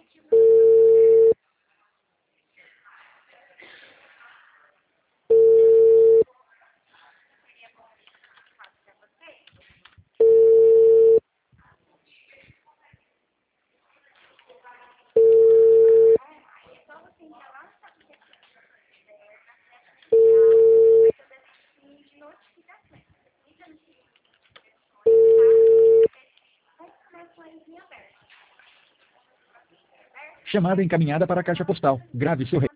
Chamada encaminhada para a caixa postal. Grave seu